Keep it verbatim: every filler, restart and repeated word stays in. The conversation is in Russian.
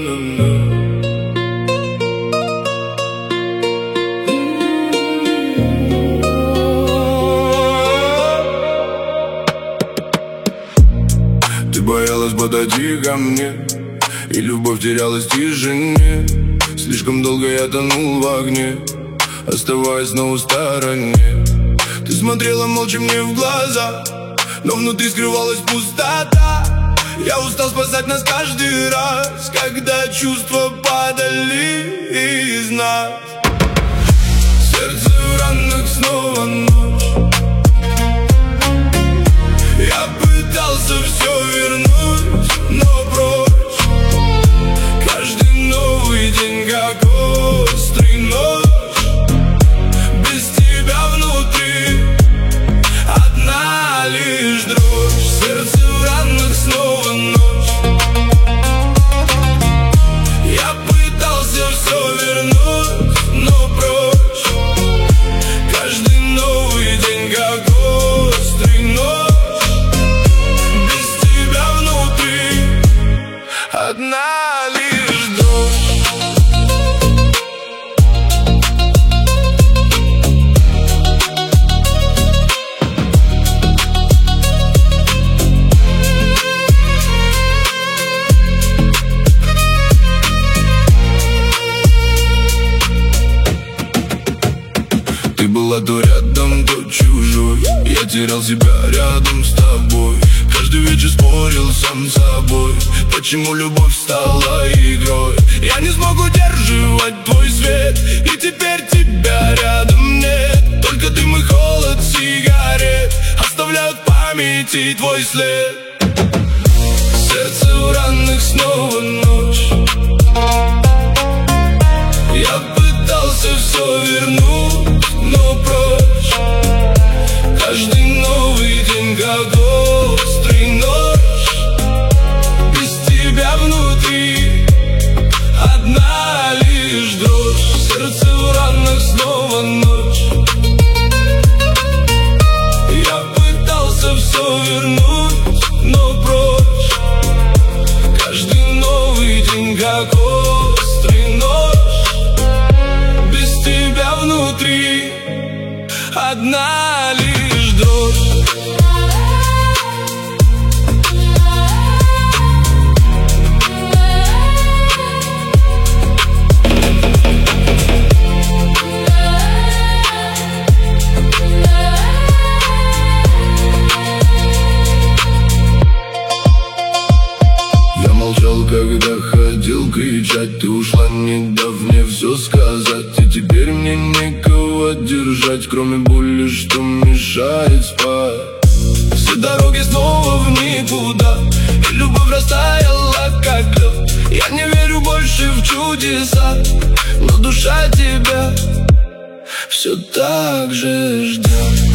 Ты боялась подойти ко мне, и любовь терялась в тишине. Слишком долго я тонул в огне, оставаясь снова в стороне. Ты смотрела молча мне в глаза, но внутри скрывалась пустота. Я устал спасать нас каждый раз, когда чувства падали из нас. Сердце в ранах снова ночь. Я пытался все вернуть, но прочь. Каждый новый день как острый нож. Без тебя внутри одна лишь дрожь. Сердце в ранах снова ночь. Я пытался все вернуть, но прочь. Каждый новый день как острый нож. Одна лишь дрожь. Ты была то рядом, то чужой. Я терял себя рядом с тобой. Каждый вечер спорил сам с собой, почему любовь стала игрой. Я не смог удерживать твой свет, и теперь тебя рядом нет. Только дым и холод сигарет оставляют в памяти твой след. Сердце в ранах снова ночь. Я пытался все вернуть, но прочь. Каждый новый день как острый нож. Без тебя внутри одна лишь дрожь. Сердце в ранах снова ночь. Я пытался все вернуть, но прочь. Каждый новый день как острый нож. Без тебя внутри одна лишь дрожь. Когда хотел кричать, ты ушла, не дав мне все сказать. И теперь мне некого держать, кроме боли, что мешает спать. Все дороги снова в никуда, и любовь растаяла как лед. Я не верю больше в чудеса, но душа тебя все так же ждет.